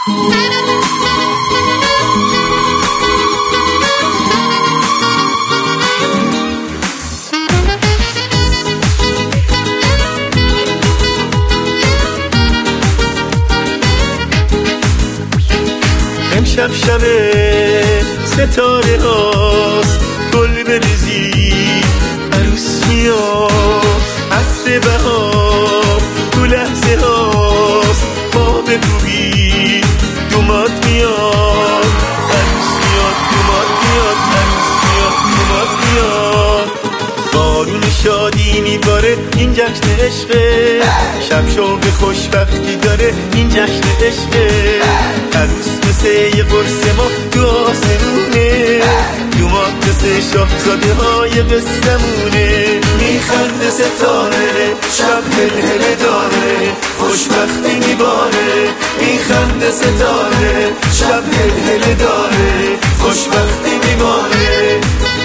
امشب شب ستاره هاست، گل بریزی عروس میاد، عطر بهار تو لحظه هاست، پا بکوبی دومات میاد، عروس میاد دومات میاد، عروس میاد دومات میاد. بارون شادی میباره این جشن عشقه، شب شوق خوشبختی داره این جشن عشقه. عروس مثل یه قرص ما تو آسمونه، دومات مثل شاهزاده های قصه‌مونه. میخنده ستاره شب هلهله داره، خوشبختی میباره. میخنده ستاره شب هلهله داره، خوشبختی میباره.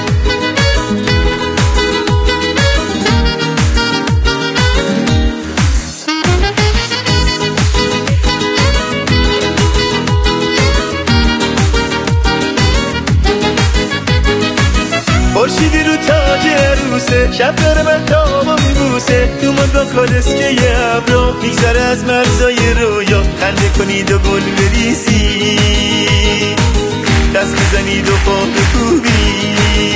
خورشیدی رو تاج عروسه، شب داره من تابو میبوسه. دومات با کالسکه یه ابرا میگذره از مرزای رویا. خنده کنید و گل بریزی، دست بزنید و پا بکوبی.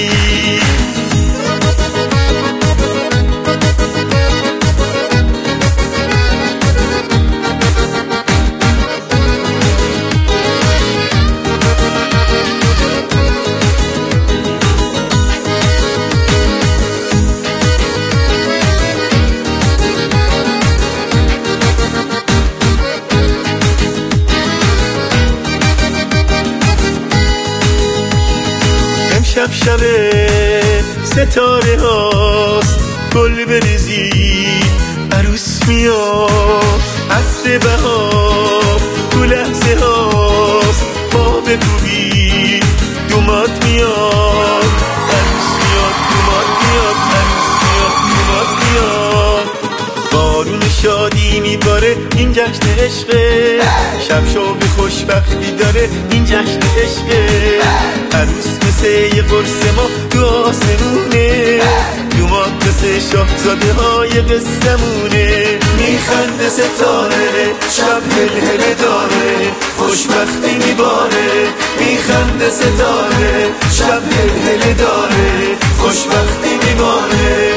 شب شب ستاره هاست، گل بریزی عروس میاد، عطر بهار تو لحظه هاست، پا بکوبی دومات میاد، عروس میاد دومات میاد، عروس میاد دومات میاد. بارون شادی میباره این جشن عشقه، شب شوق خوشبختی داره این جشن عشقه. عروس مثل یه قرص ما تو آسمونه، دومات مثل شاهزاده های قصه‌مونه. میخنده ستاره شب هلهله داره، خوشبختی میباره. میخنده ستاره شب هلهله داره، خوشبختی میباره.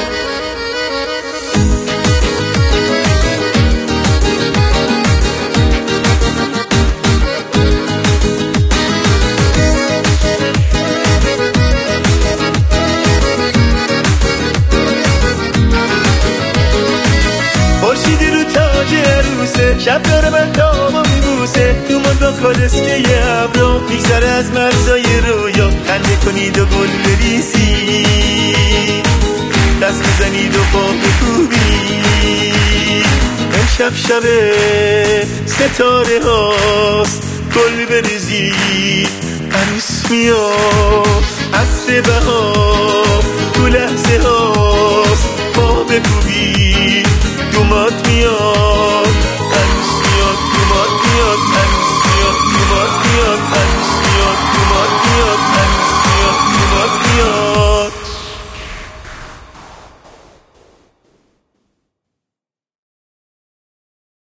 شب داره من تابو میبوسه، دومات با کالسکه یه ابرا میگذره از مرزای رویا. خنده کنید و گل بریزی، دست بزنید و پا بکوبی. امشب شب ستاره هاست، گل بریزی عروس میاد، عطر بهار تو لحظه هاست، پا بکوبی دومات میاد،